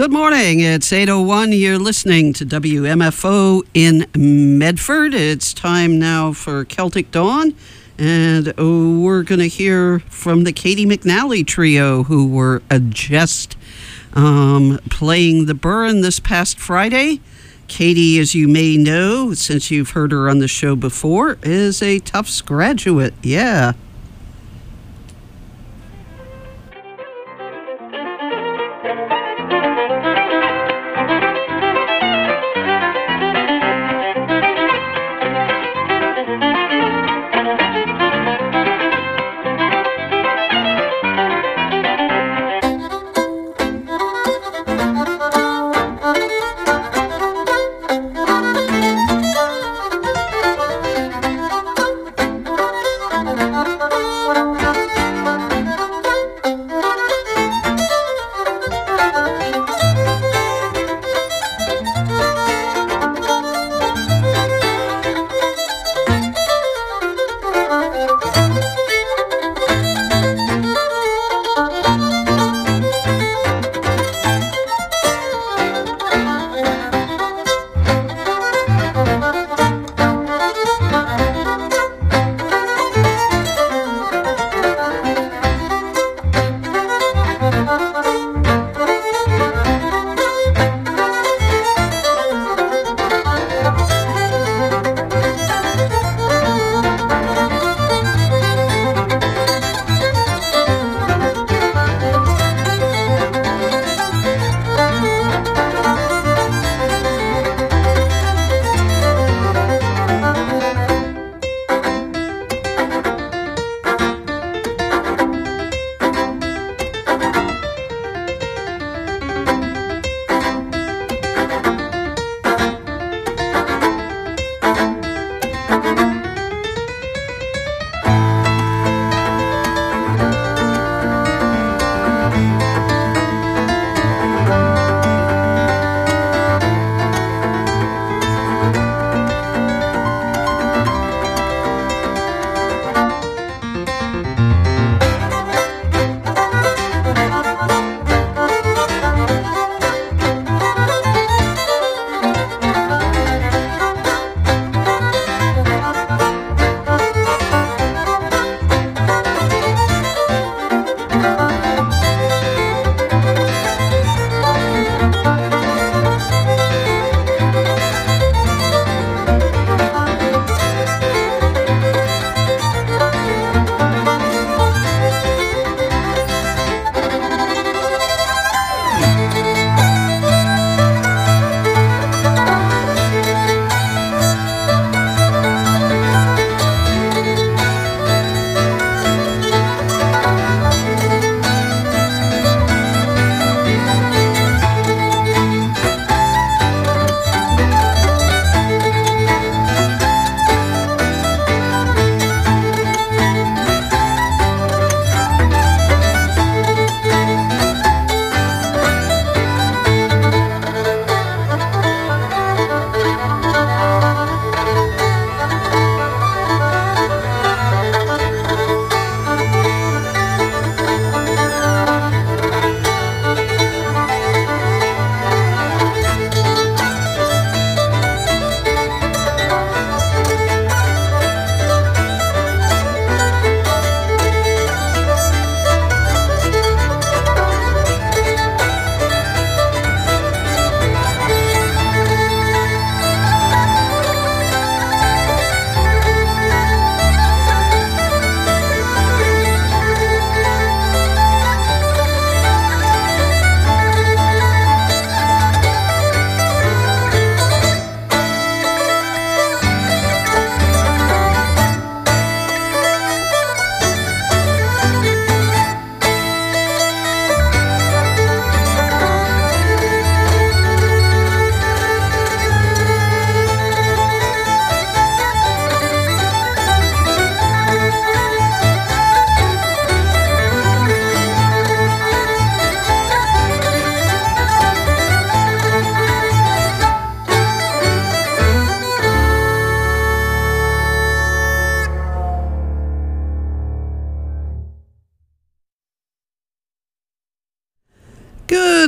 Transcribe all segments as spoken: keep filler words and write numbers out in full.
Good morning. It's eight oh one. You're listening to W M F O in Medford. It's time now for Celtic Dawn. And oh, we're going to hear from the Katie McNally Trio, who were uh, just um, playing the Burren this past Friday. Katie, as you may know, since you've heard her on the show before, is a Tufts graduate. Yeah. Thank you.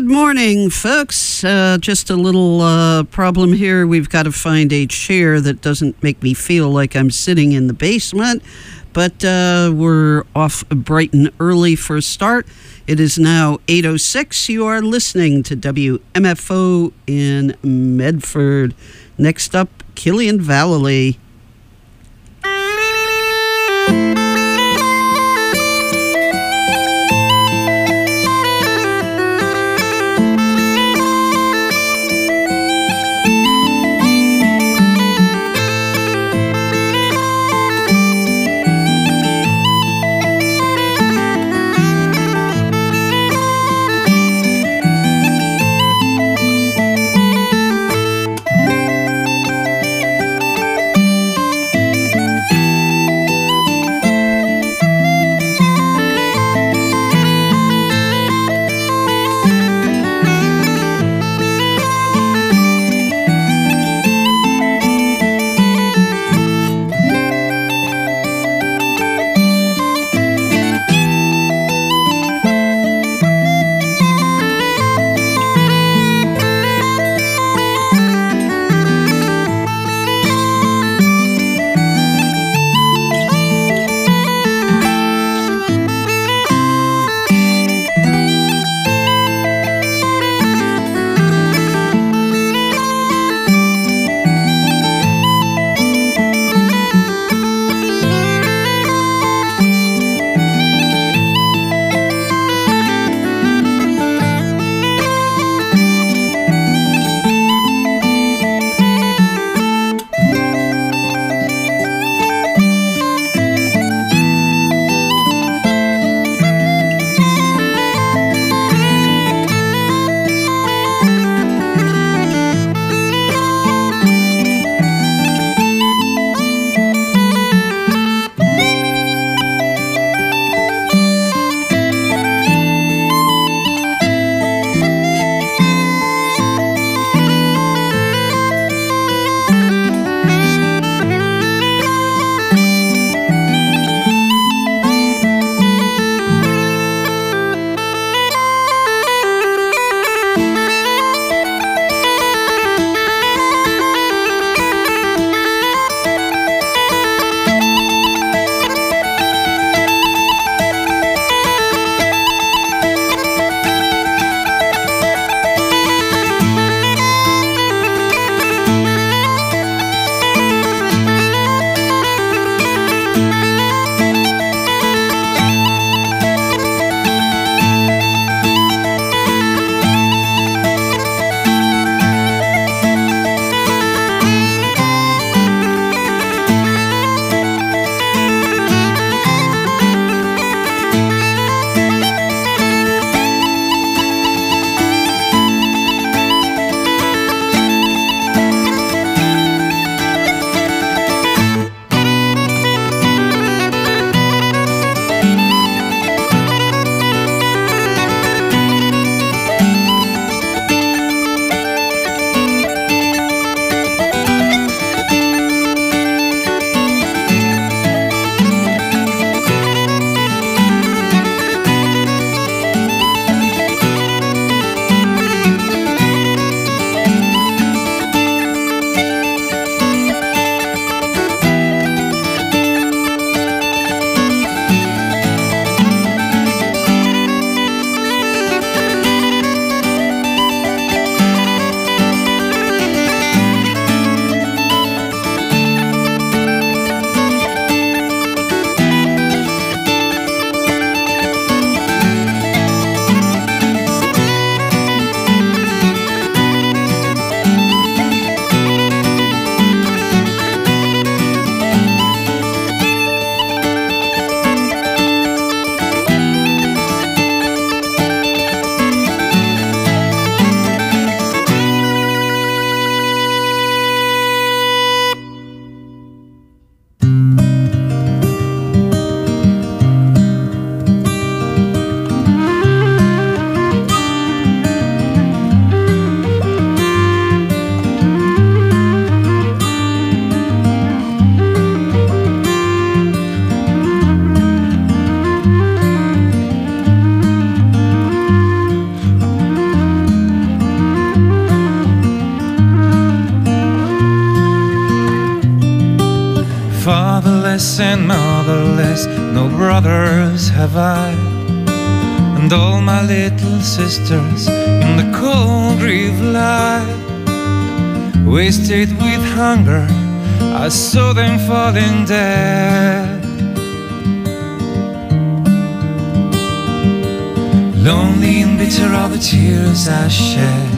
morning, folks. Uh, just a little uh, problem here. We've got to find a chair that doesn't make me feel like I'm sitting in the basement. But uh, we're off bright and early for a start. It is now eight oh six. You are listening to W M F O in Medford. Next up, Killian Vallely. fatherless and motherless, no brothers have I. And all my little sisters in the cold grave lie, wasted with hunger, I saw them falling dead. Lonely and bitter are the tears I shed.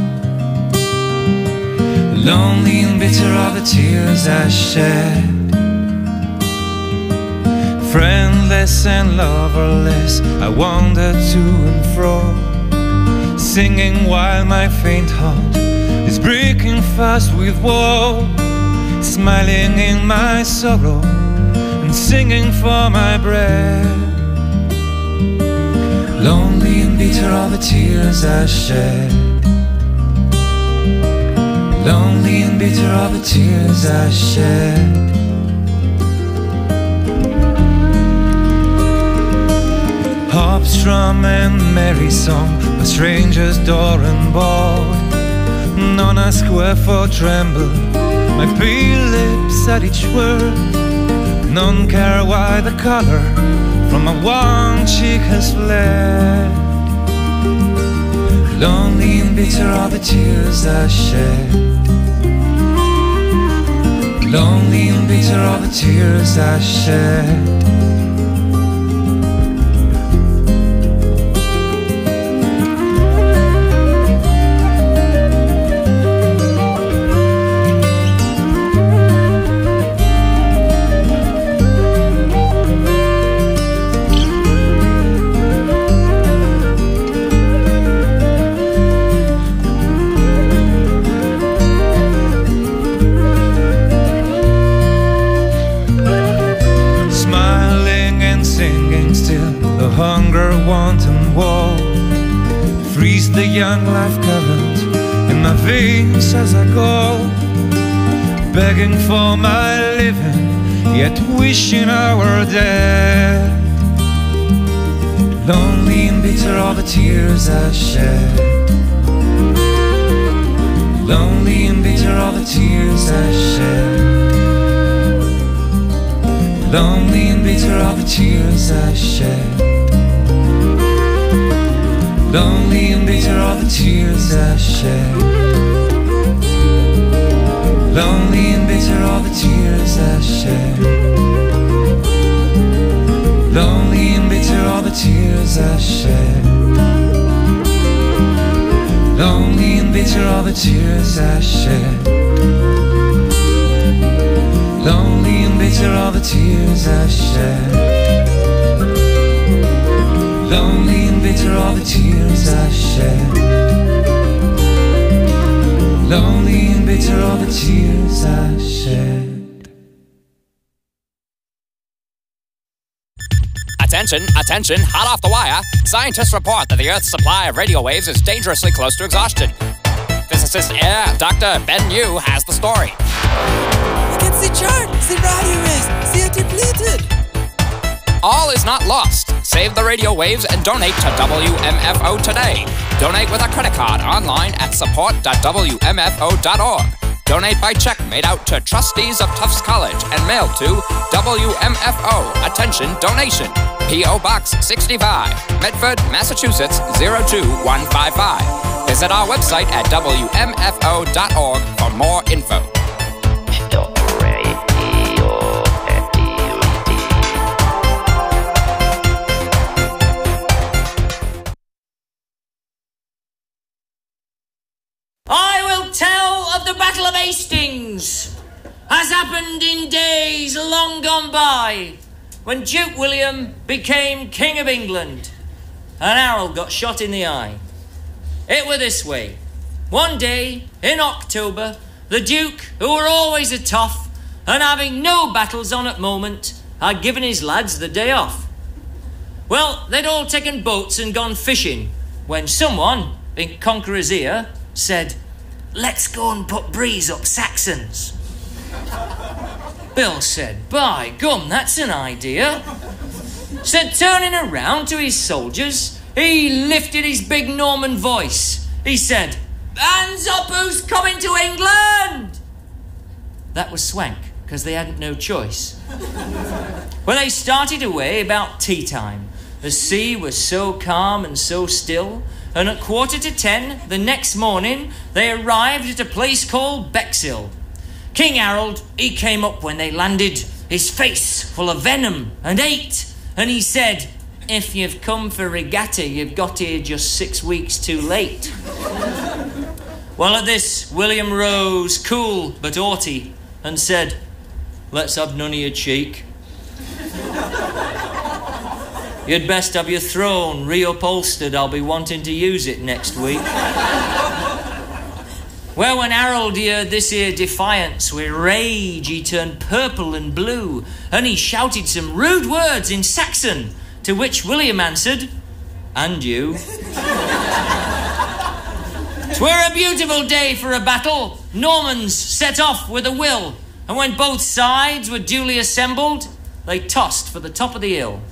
Lonely and bitter are the tears I shed. Friendless and loverless, I wandered to and fro, singing while my faint heart is breaking fast with woe, smiling in my sorrow and singing for my bread. Lonely and bitter are the tears I shed. Lonely and bitter are the tears I shed. Harp, strum and merry song, but strangers door and board. None ask wherefore tremble my pale lips at each word. None care why the color from my one cheek has fled. Lonely and bitter are the tears I shed. Lonely and bitter are the tears I shed. Hunger, want and woe freeze the young life current in my veins as I go, begging for my living, yet wishing I were dead. Lonely and bitter are the tears I shed. Lonely and bitter are the tears I shed. Lonely and bitter are the tears I shed. Lonely and bitter are the tears I shed. Lonely and bitter are the tears I shed. Lonely and bitter are the tears I shed. Lonely and bitter are the tears I shed. Lonely and bitter are the tears I shed. Lonely and bitter are the tears I shed. Lonely and bitter are the tears I shed. Attention, attention, hot off the wire. Scientists report that the Earth's supply of radio waves is dangerously close to exhaustion. Physicist Air Doctor Ben Yu has the story. I can see chart, see radio waves, see it depleted. All is not lost. Save the radio waves and donate to W M F O today. Donate with a credit card online at support dot W M F O dot org. Donate by check made out to trustees of Tufts College and mailed to W M F O. Attention donation. P O Box sixty-five, Medford, Massachusetts zero two one five five. Visit our website at W M F O dot org for more info. I will tell of the Battle of Hastings, as happened in days long gone by, when Duke William became King of England and Harold got shot in the eye. It were this way. One day, in October, the Duke, who were always a tough and having no battles on at moment, had given his lads the day off. Well, they'd all taken boats and gone fishing, when someone, in Conqueror's ear, said, "Let's go and put breeze up Saxons." Bill said, "By gum, that's an idea." So turning around to his soldiers, he lifted his big Norman voice. He said, "Hands up, who's coming to England?" That was Swank, because they hadn't no choice. Well, they started away about tea time. The sea was so calm and so still, and at quarter to ten the next morning they arrived at a place called Bexhill. King Harold, he came up when they landed, his face full of venom and hate, and he said, "If you've come for regatta, you've got here just six weeks too late." Well, at this, William rose, cool but haughty, and said, "Let's have none of your cheek. You'd best have your throne reupholstered. I'll be wanting to use it next week." Well, when Harold heard this here defiance, with rage he turned purple and blue, and he shouted some rude words in Saxon, to which William answered, "And you?" "'Twere a beautiful day for a battle. Normans set off with a will, and when both sides were duly assembled, they tossed for the top of the hill.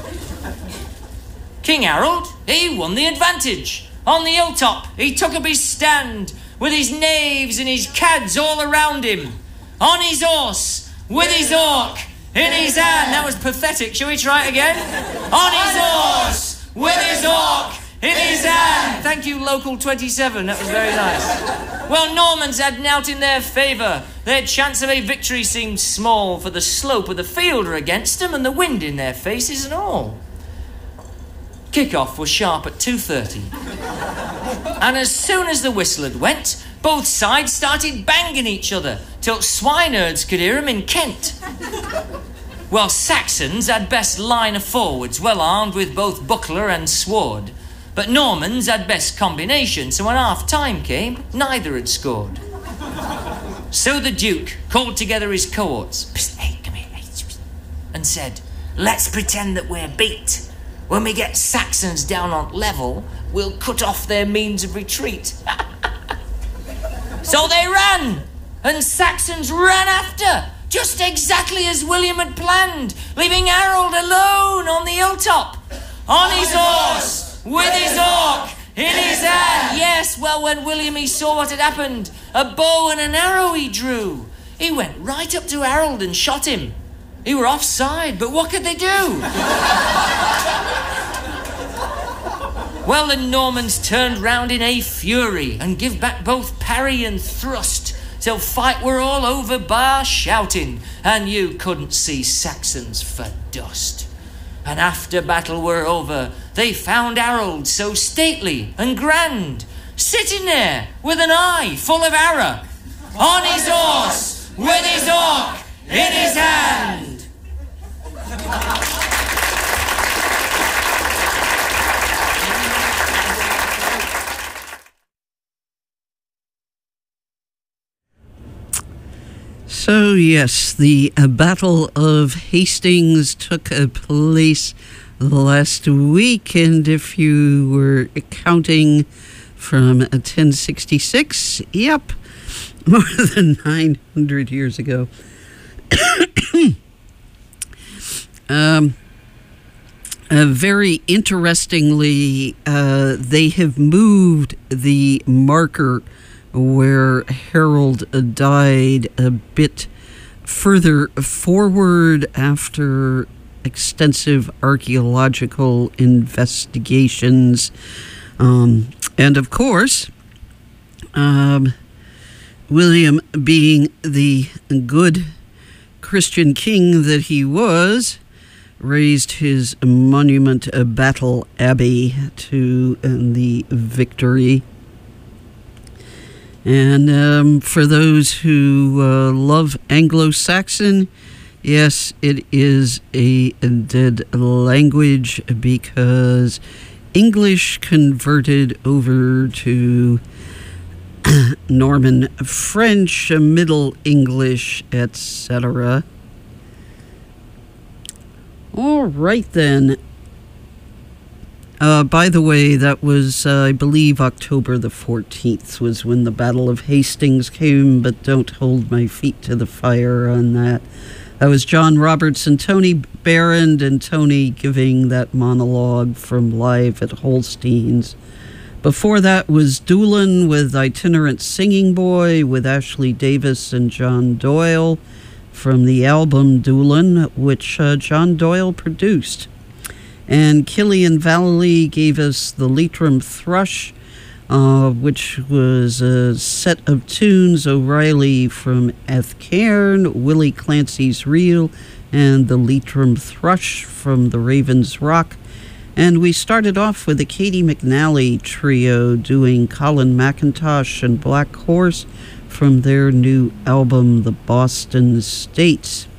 King Harold, he won the advantage. On the hilltop, he took up his stand, with his knaves and his cads all around him. On his horse, with his hawk in his hand." That was pathetic. Shall we try it again? "On his horse, with his hawk in his hand." Thank you, Local twenty-seven. That was very nice. Well, Normans had nought in their favour. Their chance of a victory seemed small, for the slope of the field were against them and the wind in their faces and all. Kick-off was sharp at two thirty. And as soon as the whistle had went, both sides started banging each other, till swineherds could hear 'em in Kent. Well, Saxons had best line of forwards, well armed with both buckler and sword. But Normans had best combination, so when half-time came, neither had scored. So the Duke called together his cohorts, "Psst, hey, come here, hey, psst," and said, "Let's pretend that we're beat. When we get Saxons down on level, we'll cut off their means of retreat." So they ran, and Saxons ran after, just exactly as William had planned, leaving Harold alone on the hilltop, on his horse, with his hawk in his hand. Yes, well, when William he saw what had happened, a bow and an arrow he drew. He went right up to Harold and shot him. He were offside, but what could they do? Well, the Normans turned round in a fury and give back both parry and thrust, till fight were all over bar shouting, and you couldn't see Saxons for dust. And after battle were over, they found Harold so stately and grand, sitting there with an eye full of arrow, on his horse, with his hawk in his hand. So, yes, the uh, Battle of Hastings took uh, place last week, and if you were counting from uh, ten sixty-six, yep, more than nine hundred years ago. um, uh, very interestingly, uh, they have moved the marker where Harold died a bit further forward after extensive archaeological investigations. Um, and of course, um, William, being the good Christian king that he was, raised his monument, uh, Battle Abbey, to uh, the victory. And um, for those who uh, love Anglo-Saxon, yes, it is a dead language because English converted over to Norman French, Middle English, et cetera. All right, then. Uh, by the way, that was, uh, I believe, October the fourteenth was when the Battle of Hastings came, but don't hold my feet to the fire on that. That was John Roberts and Tony Barrand, and Tony giving that monologue from Live at Holstein's. Before that was Doolin with Itinerant Singing Boy with Ashley Davis and John Doyle from the album Doolin, which uh, John Doyle produced. And Killian Valley gave us the Leitrim Thrush, uh, which was a set of tunes, O'Reilly from Athcairn, Willie Clancy's Reel, and the Leitrim Thrush from the Ravens Rock. And we started off with the Katie McNally Trio doing Colin McIntosh and Black Horse from their new album, The Boston States.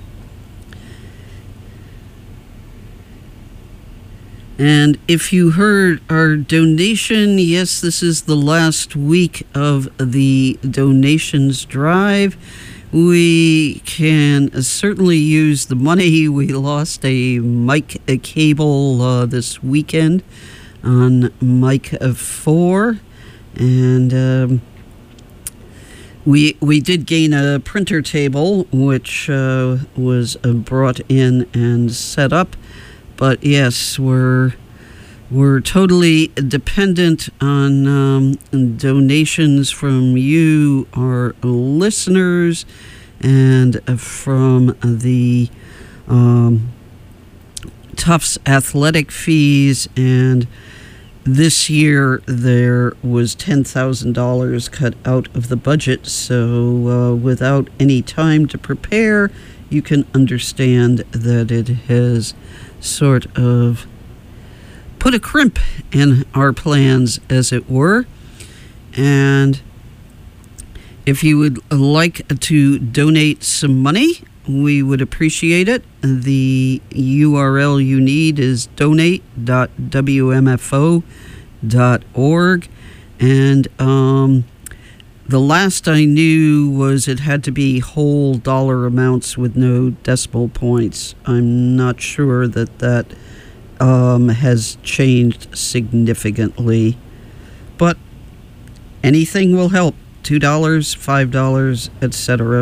And if you heard our donation, yes, this is the last week of the donations drive. We can certainly use the money. We lost a mic a cable uh, this weekend on mic four, and um, we we did gain a printer table, which uh, was uh, brought in and set up. But yes, we're we're totally dependent on um, donations from you, our listeners, and from the um, Tufts athletic fees. And this year there was ten thousand dollars cut out of the budget. So uh, without any time to prepare, you can understand that it has sort of put a crimp in our plans, as it were. And if you would like to donate some money, we would appreciate it. The U R L you need is donate dot w m f o dot org. And um, the last I knew was it had to be whole dollar amounts with no decimal points. I'm not sure that that um, has changed significantly. But anything will help. two dollars, five dollars, et cetera.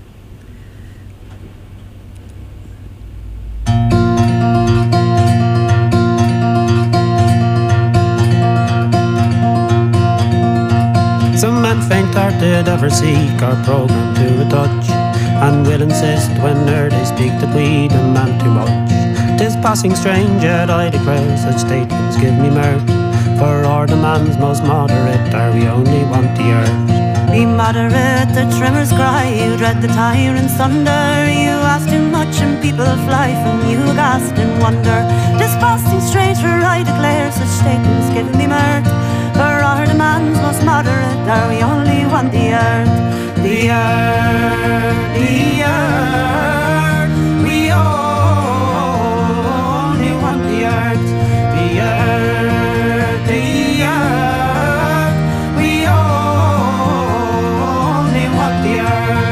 Some men faint-hearted ever seek our programme to a touch, and will insist when they speak that we demand too much. 'Tis passing strange, yet I declare such statements give me mirth, for our demands most moderate are we only want the earth. Be moderate, the trimmers cry, you dread the tyrant's thunder. You ask too much and people fly from you, aghast in wonder. 'Tis passing strange, for I declare such statements give me mirth, for our demands most moderate are we only want the earth. The earth, the earth, we only want the earth. The earth, the earth, we only want the earth.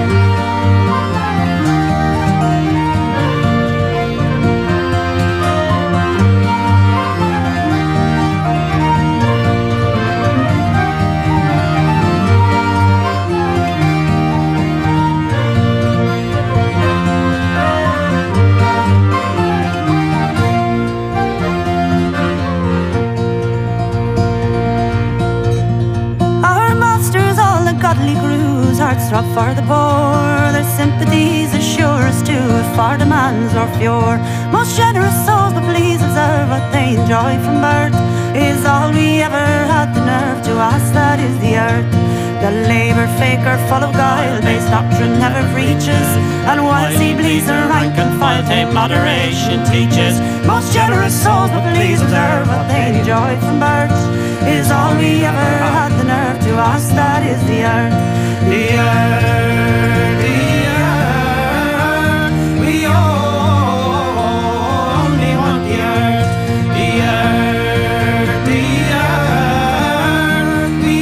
Hearts throb for the poor, their sympathies as sure as to if our demands are pure. Most generous souls, but please observe what they enjoy from birth is all we ever had the nerve to ask, that is the earth. The labour faker full of guile-based doctrine never preaches, and whilst he bleeds the rank and file tame moderation teaches. Most generous souls, but please observe what they enjoy from birth is all we ever had the nerve to ask, that is the earth. The earth, the earth, we only want the earth. The earth, the earth, we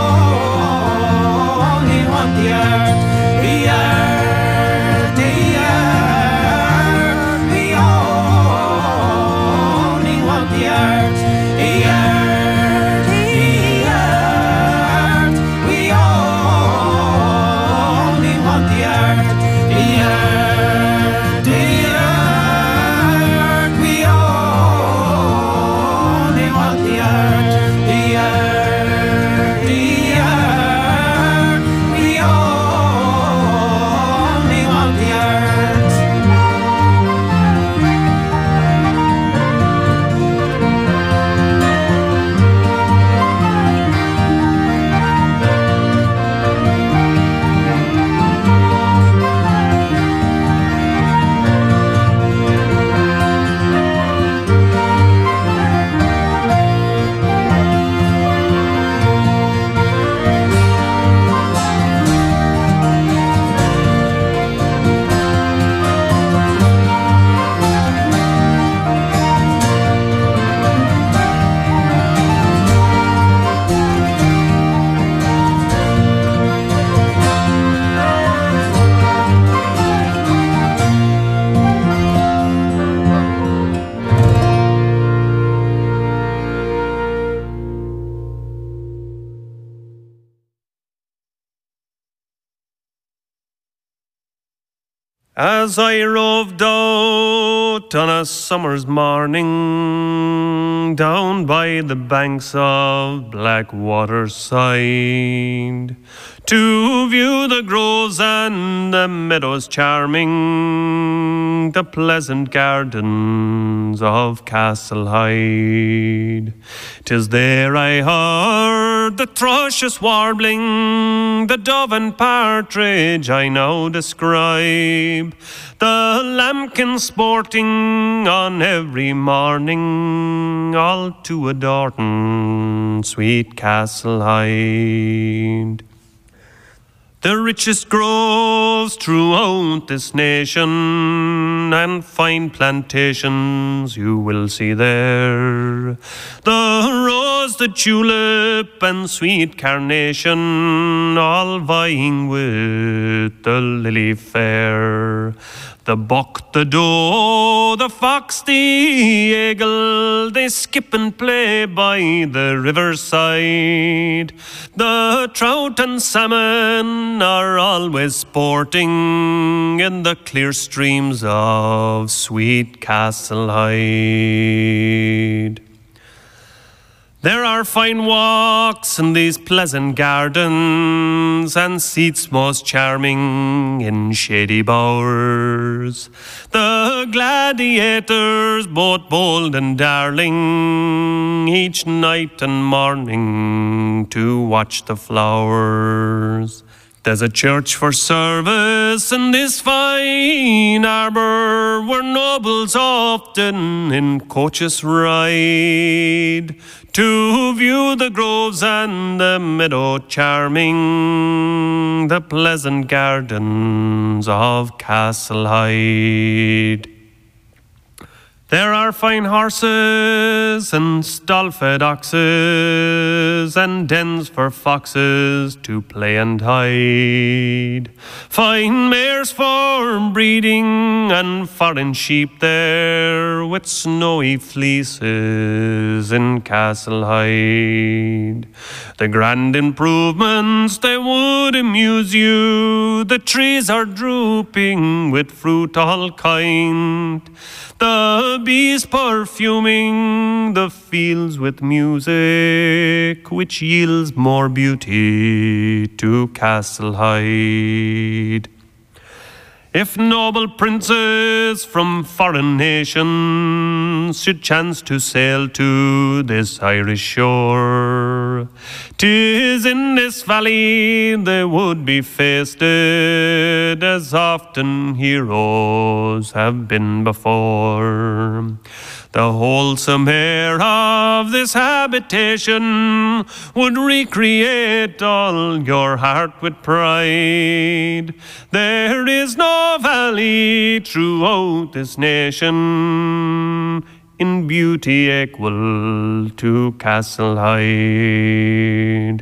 only want the earth. The earth, the earth, we only want the earth. The earth, the earth, we only want the As I roved out on a summer's morning down by the banks of Blackwater side, to view the groves and the meadows charming, the pleasant gardens of Castlehyde. 'Tis there I heard the thrushes warbling, the dove and partridge I now describe, the lambkin sporting on every morning, all to adorn sweet Castlehyde. The richest groves throughout this nation, and fine plantations you will see there. The rose, the tulip, and sweet carnation, all vying with the lily fair. The buck, the doe, the fox, the eagle, they skip and play by the riverside. The trout and salmon are always sporting in the clear streams of sweet Castlehyde. There are fine walks in these pleasant gardens, and seats most charming in shady bowers. The gladiators, both bold and darling, each night and morning to watch the flowers. There's a church for service in this fine arbour, where nobles often in coaches ride, to view the groves and the meadow charming, the pleasant gardens of Castlehyde. There are fine horses and stall-fed oxes, and dens for foxes to play and hide. Fine mares for breeding and foreign sheep there, with snowy fleeces in Castlehyde. The grand improvements, they would amuse you. The trees are drooping with fruit all kind. The bees perfuming the fields with music, which yields more beauty to Castlehyde. If noble princes from foreign nations should chance to sail to this Irish shore, 'tis in this valley they would be feasted, as often heroes have been before. The wholesome air of this habitation would recreate all your heart with pride. There is no valley throughout this nation in beauty equal to Castlehyde.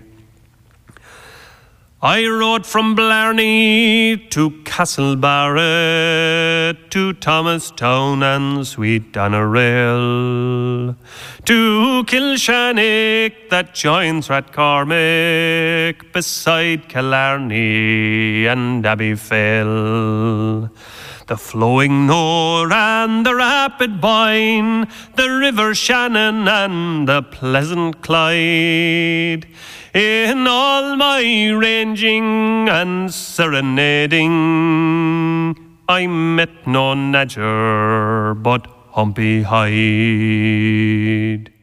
I rode from Blarney to Castlebarrett, to Thomastown and sweet Doneraile, to Kilshannick that joins Rathcormac, beside Killarney and Abbeyfell. The flowing Nore and the rapid Boyne, the river Shannon and the pleasant Clyde. In all my ranging and serenading, I met no Nadger but Humpy Hyde.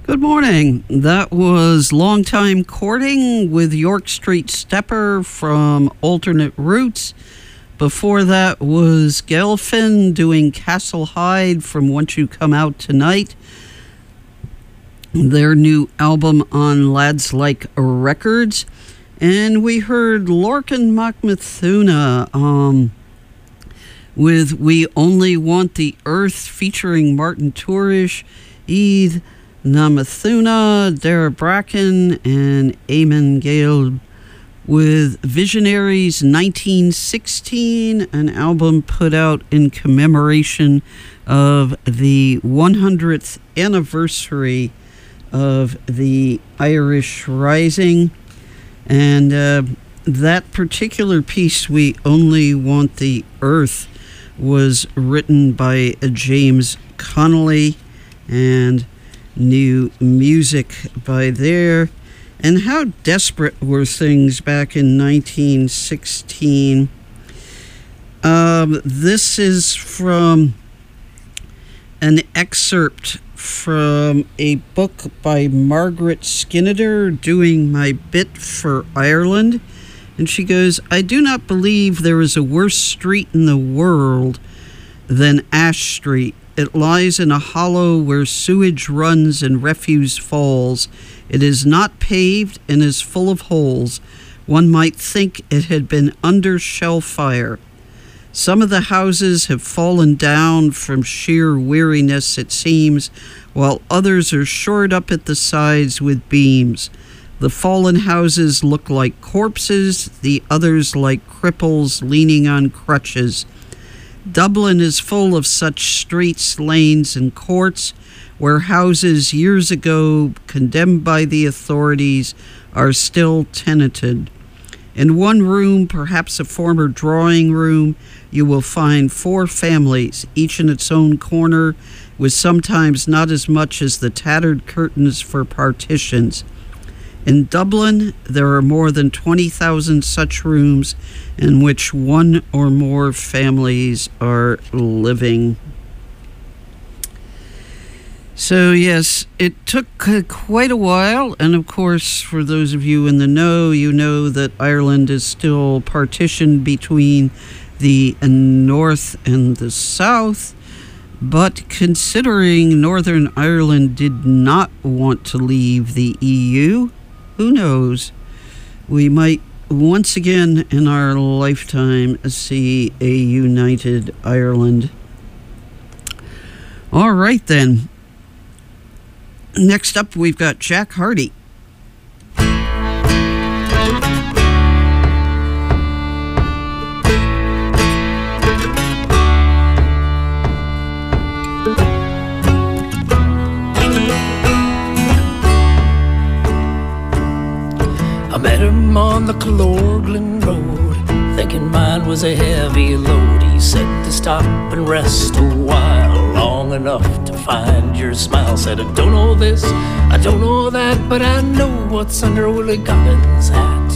Good morning. That was Long Time Courting with York Street Stepper from Alternate Roots. Before that was Gelfin doing Castle Hyde from Once You Come Out Tonight, their new album on Lads Like Records. And we heard Lorcan Macmathuna um, with We Only Want the Earth featuring Martin Tourish, Eid Namathuna, Dara Bracken, and Eamon Gale with Visionaries nineteen sixteen, an album put out in commemoration of the one hundredth anniversary of the Irish Rising. And uh, that particular piece, We Only Want the Earth, was written by James Connolly, and new music by there. And how desperate were things back in nineteen sixteen. Um, this is from an excerpt from a book by Margaret Skinner, Doing My Bit for Ireland. And she goes, I do not believe there is a worse street in the world than Ash Street. It lies in a hollow where sewage runs and refuse falls. It is not paved and is full of holes. One might think it had been under shell fire. Some of the houses have fallen down from sheer weariness, it seems, while others are shored up at the sides with beams. The fallen houses look like corpses, the others like cripples leaning on crutches. Dublin is full of such streets, lanes, and courts where houses years ago condemned by the authorities are still tenanted. In one room, perhaps a former drawing room, you will find four families, each in its own corner, with sometimes not as much as the tattered curtains for partitions. In Dublin, there are more than twenty thousand such rooms in which one or more families are living. So, yes, it took uh, quite a while, and of course, for those of you in the know, you know that Ireland is still partitioned between the North and the South, but considering Northern Ireland did not want to leave the E U, who knows, we might once again in our lifetime see a united Ireland. All right, then. Next up, we've got Jack Hardy. I met him on the Clorglen Road, thinking mine was a heavy load. He said to stop and rest a while, long enough to find your smile. Said, I don't know this, I don't know that, but I know what's under Willie Goggins' hat.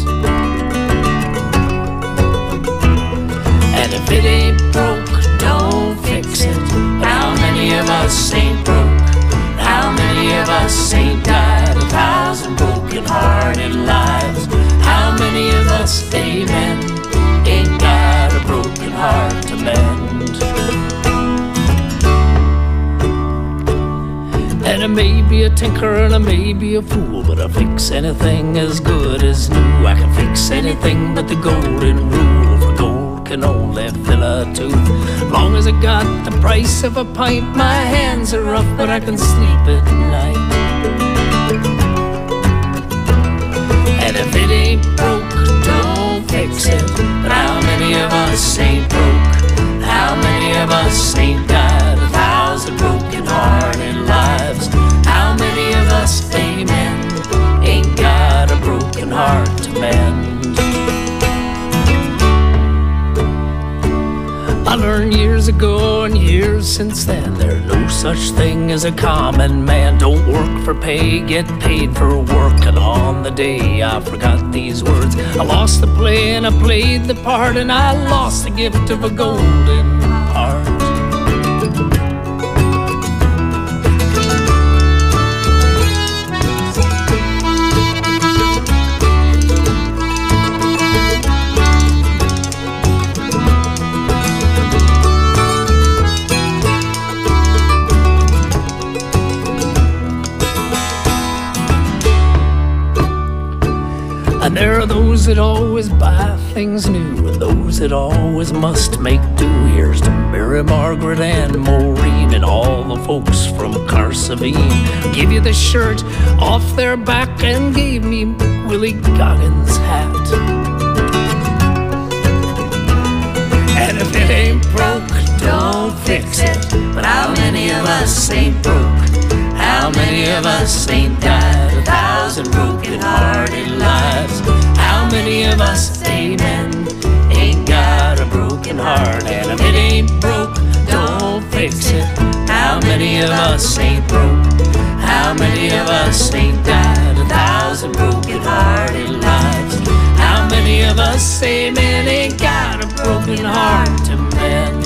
And if it ain't broke, don't fix it. But how many of us ain't broke? How many of us ain't died? A thousand broken-hearted lives. How many of us, amen, ain't got a broken heart to mend? And I may be a tinker and I may be a fool, but I fix anything as good as new. I can fix anything but the golden rule, for gold can only fill a tooth. Long as I got the price of a pint, my hands are rough, but I can sleep at night. And if it ain't broke, don't fix it. But how many of us ain't broke? How many of us ain't got a thousand broken-hearted lives? How many of us, amen, ain't got a broken heart to mend? I learned years ago and years since then, there's no such thing as a common man. Don't work for pay, get paid for work. And on the day I forgot these words, I lost the play and I played the part, and I lost the gift of a golden heart. those that always buy things new, and those that always must make do. Here's to Mary Margaret and Maureen and all the folks from Carsavine. Give you the shirt off their back and gave me Willie Goggins' hat. And if it ain't broke, don't fix it. But how many of us ain't broke? How many of us ain't died a thousand broken-hearted lives? How many of us, amen, ain't got a broken heart? And if it ain't broke, don't fix it. How many of us ain't broke? How many of us ain't died a thousand broken-hearted lives? How many of us, amen, ain't got a broken heart to mend?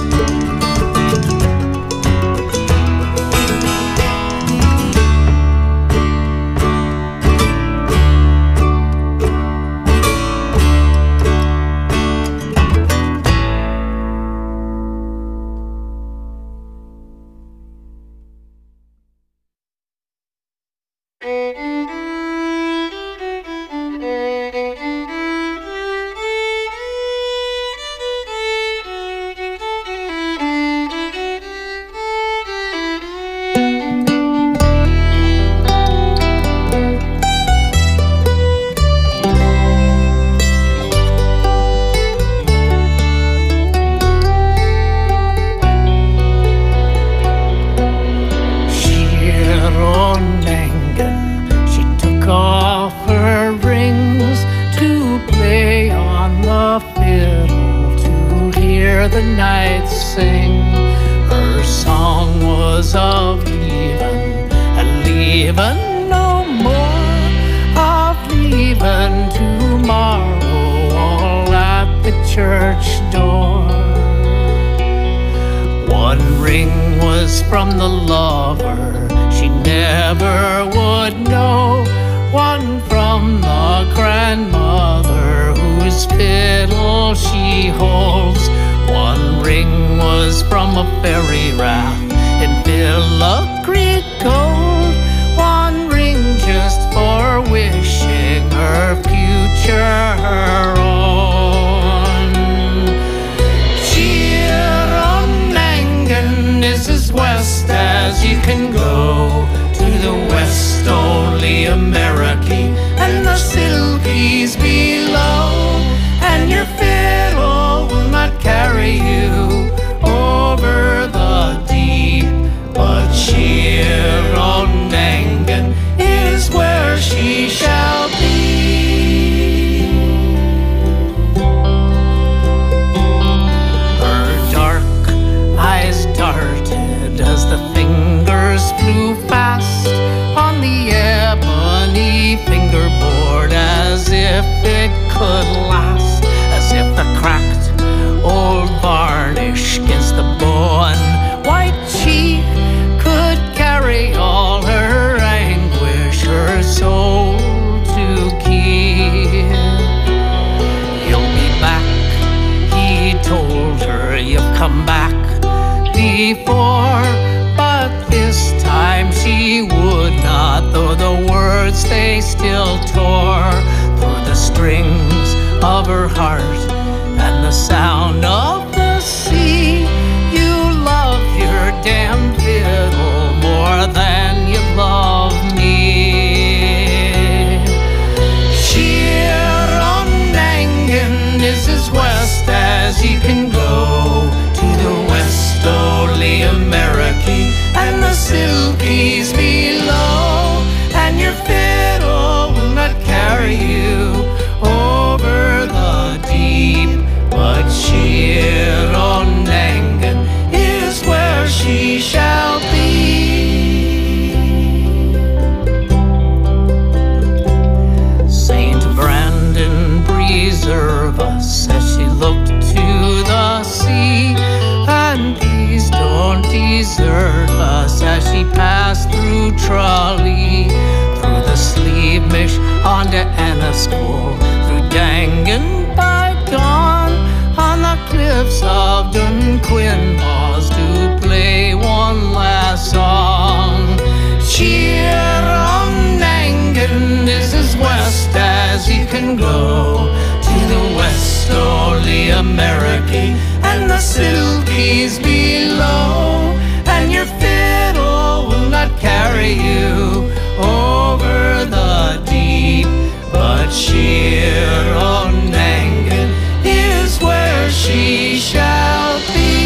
Cheer on Nangan, this is west as you can go. slowly American, and the silkies below, and your fiddle will not carry you over the deep, but sheer Onangan is where she shall be.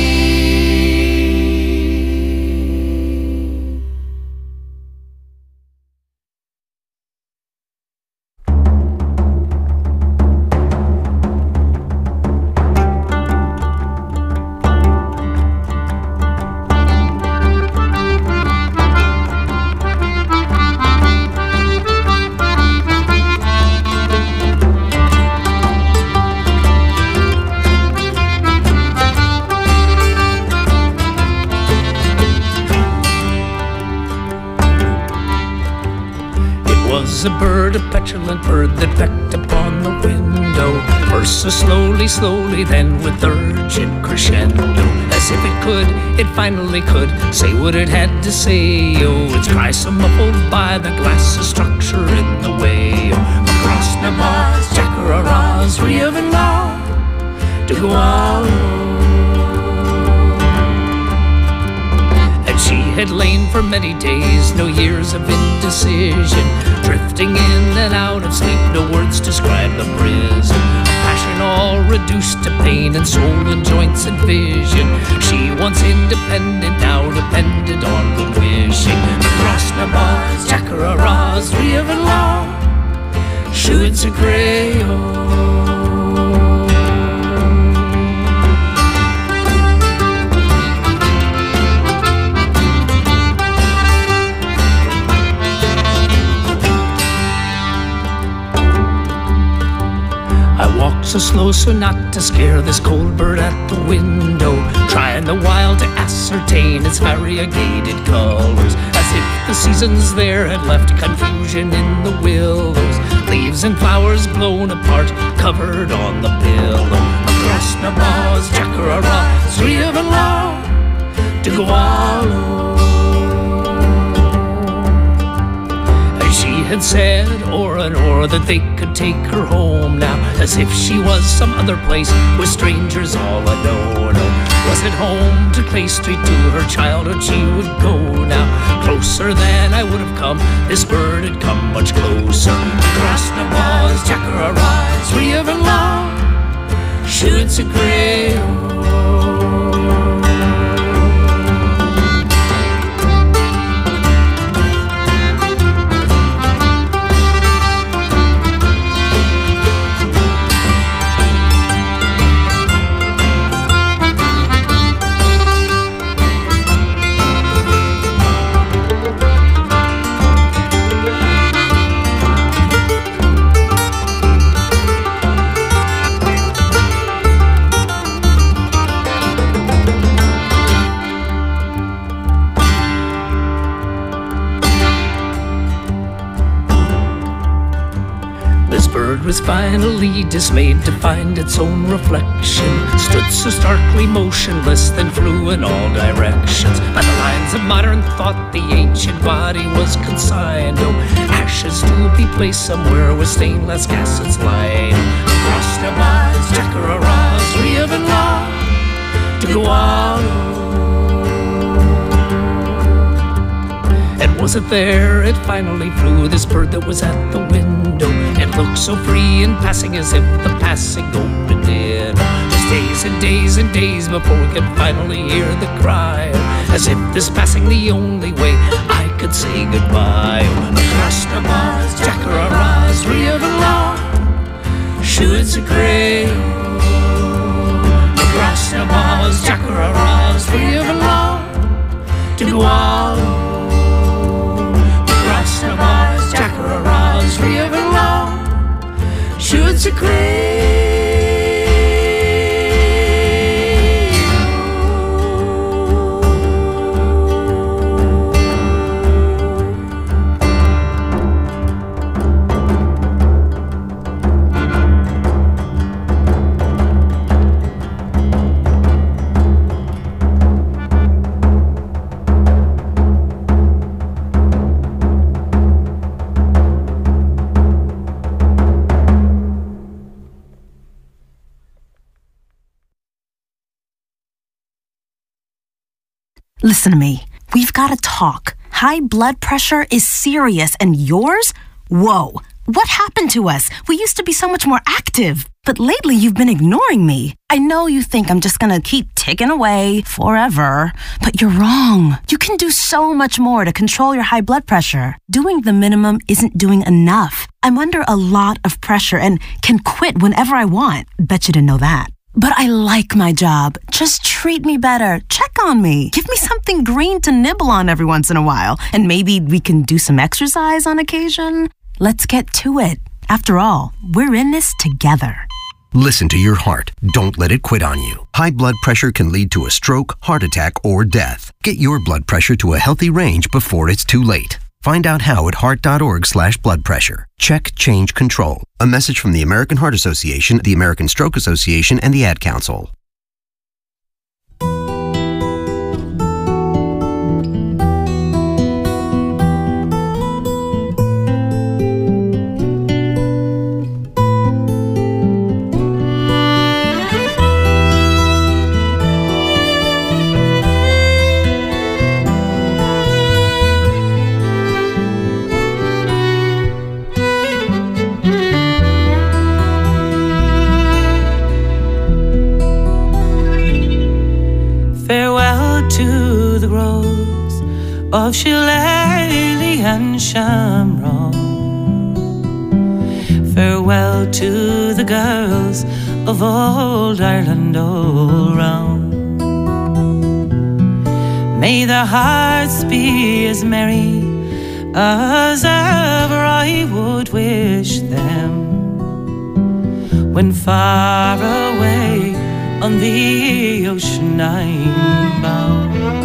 A bird, a petulant bird that pecked upon the window, first so slowly, slowly, then with urgent crescendo, as if it could, it finally could say what it had to say. Oh, its cry so muffled by the glass structure in the way. Oh, across Nabas, Jackararas, Riavanla, to Gualo. She had lain for many days, no years of indecision, drifting in and out of sleep, no words describe the prison. Passion all reduced to pain and soul and joints and vision. She once independent, now depended on the wishing. Across Nabas, Jackararas, Riavanla, Shuids a Grayo. So slow, so not to scare this cold bird at the window, trying the while to ascertain its variegated colors, as if the seasons there had left confusion in the willows, leaves and flowers blown apart, covered on the pillow. Across Nabas, Jackararas, Riavanla, to Gualo. She had said o'er and o'er that they could take her home now, as if she was some other place with strangers all alone. Oh, was it home to Clay Street to her childhood she would go now? Closer than I would have come, this bird had come much closer. Across Nabas, Jackararas, Riavanla, Shuids a Grayo. Was finally dismayed to find its own reflection, stood so starkly motionless, then flew in all directions. By the lines of modern thought, the ancient body was consigned, oh, ashes to be placed somewhere where stainless caskets lie. Across Nabas, Jackararas, Riavanla, to Gualo. And was it there it finally flew, this bird that was at the window? It looked so free in passing, as if the passing opened it. Just days and days and days before we could finally hear the cry, as if this passing the only way I could say goodbye. Across Nabas, Jackararas, Riavanla, Shuids a Grayo. Across Nabas, Jackararas, Riavanla, to Gualo. Across Nabas, Jackararas, Riavanla, Shuids a Grayo. Listen to me. We've got to talk. High blood pressure is serious, and yours? Whoa. What happened to us? We used to be so much more active. But lately, you've been ignoring me. I know you think I'm just gonna keep ticking away forever, but you're wrong. You can do so much more to control your high blood pressure. Doing the minimum isn't doing enough. I'm under a lot of pressure and can quit whenever I want. Bet you didn't know that. But I like my job. Just treat me better. Check on me. Give me something green to nibble on every once in a while. And maybe we can do some exercise on occasion. Let's get to it. After all, we're in this together. Listen to your heart. Don't let it quit on you. High blood pressure can lead to a stroke, heart attack, or death. Get your blood pressure to a healthy range before it's too late. Find out how at heart.org slash blood pressure. Check, change, control. A message from the American Heart Association, the American Stroke Association, and the Ad Council. To the groves of Shillelagh and Shamrock. Farewell to the girls of old Ireland all round. May their hearts be as merry as ever I would wish them, when far away on the ocean I'm bound.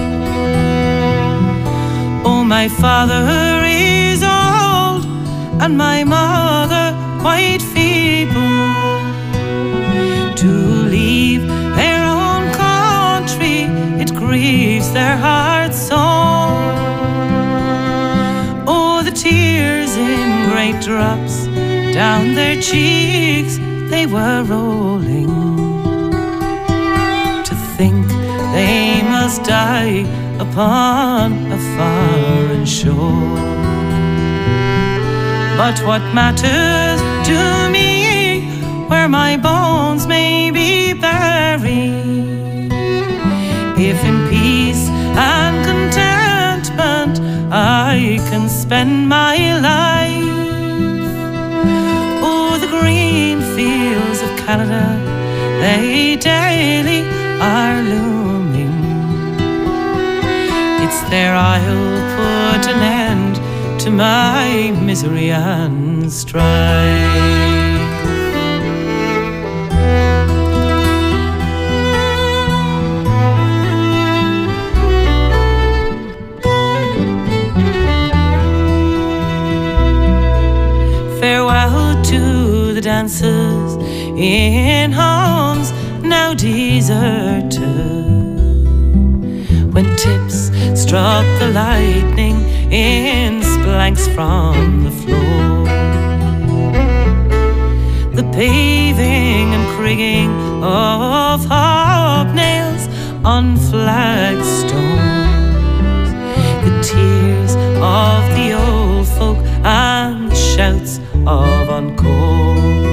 Oh, my father is old and my mother quite feeble. To leave their own country, it grieves their hearts so. Oh, the tears in great drops down their cheeks they were rolling, think they must die upon a foreign shore. But what matters to me where my bones may be buried, if in peace and contentment I can spend my life? Oh, the green fields of Canada, they daily are looming. It's there I'll put an end to my misery and strife. Farewell to the dancers in homes now deserted, when tips struck the lightning in splanks from the floor. The paving and crigging of hobnails on flagstones, the tears of the old folk and shouts of encore.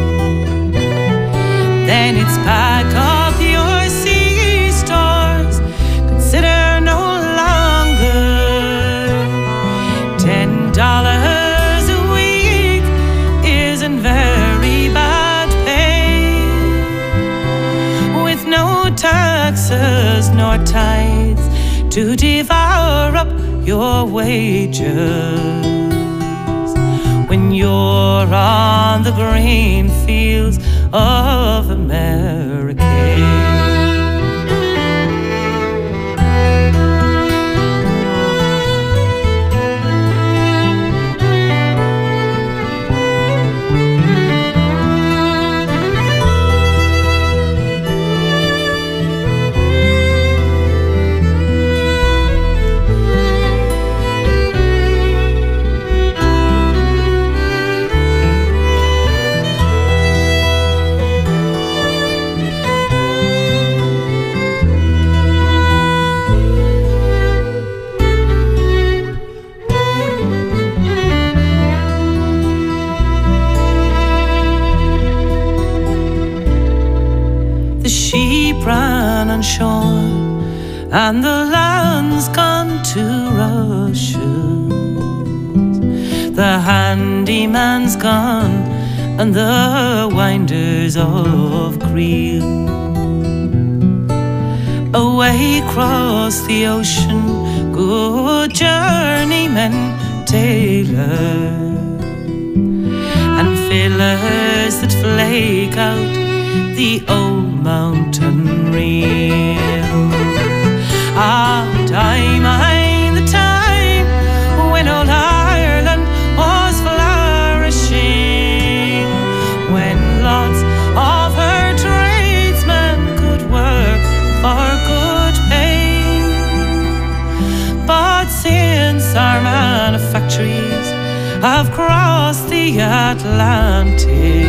Then it's pack up your sea stores, consider no longer ten dollars a week isn't very bad pay, with no taxes nor tithes to devour up your wages. When you're on the green fields of America. shorn, and the land's gone to rushes. The handyman's gone, and the winders of creel. Away across the ocean, good journeymen, tailors, and fillers that flake out the old mountain reel. Ah, time behind the time when old Ireland was flourishing, when lots of her tradesmen could work for good pay. But since our manufactories have crossed the Atlantic,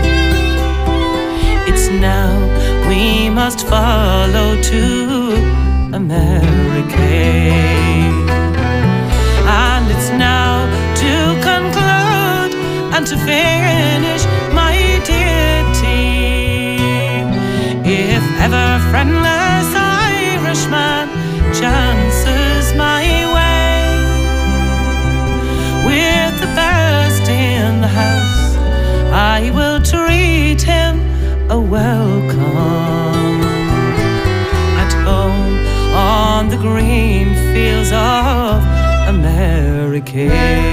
it's now we must follow to America. And it's now to conclude and to finish my duty. If ever friendless Irishman chances my way, with the best in the house, I will treat him a welcome. At home on the green fields of America.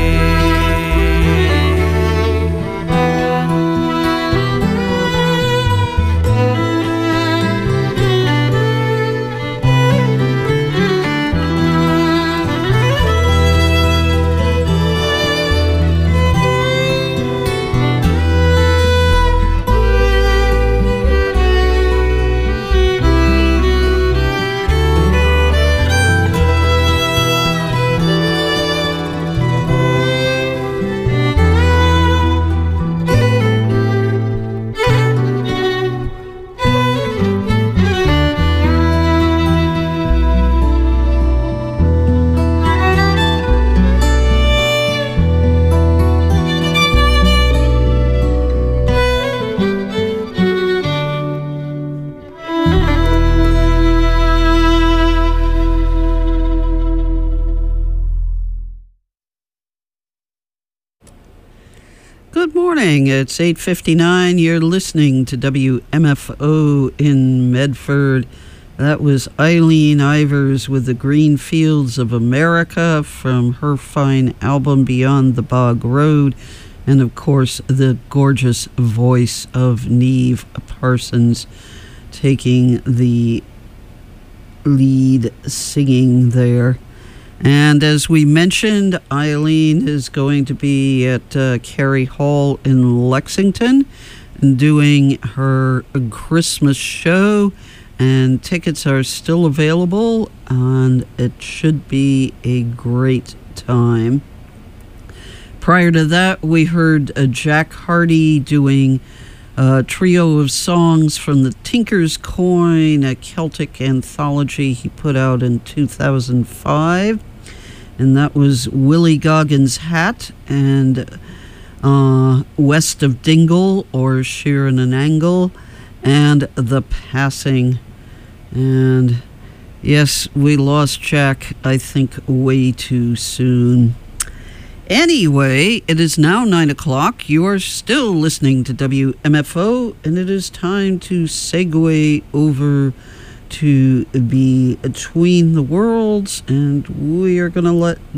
Good morning. It's eight fifty-nine. You're listening to W M F O in Medford. That was Eileen Ivers with The Green Fields of America from her fine album Beyond the Bog Road. And, of course, the gorgeous voice of Neve Parsons taking the lead singing there. And as we mentioned, Eileen is going to be at uh, Carey Hall in Lexington doing her Christmas show, and tickets are still available, and it should be a great time. Prior to that, we heard uh, Jack Hardy doing a trio of songs from the Tinker's Coin, a Celtic anthology he put out in two thousand five. And that was Willie Goggins' Hat and uh, West of Dingle, or Sheeran and Angle, and The Passing. And yes, we lost Jack, I think, way too soon. Anyway, it is now nine o'clock. You are still listening to W M F O, and it is time to segue over to be Between the Worlds, and we are going to let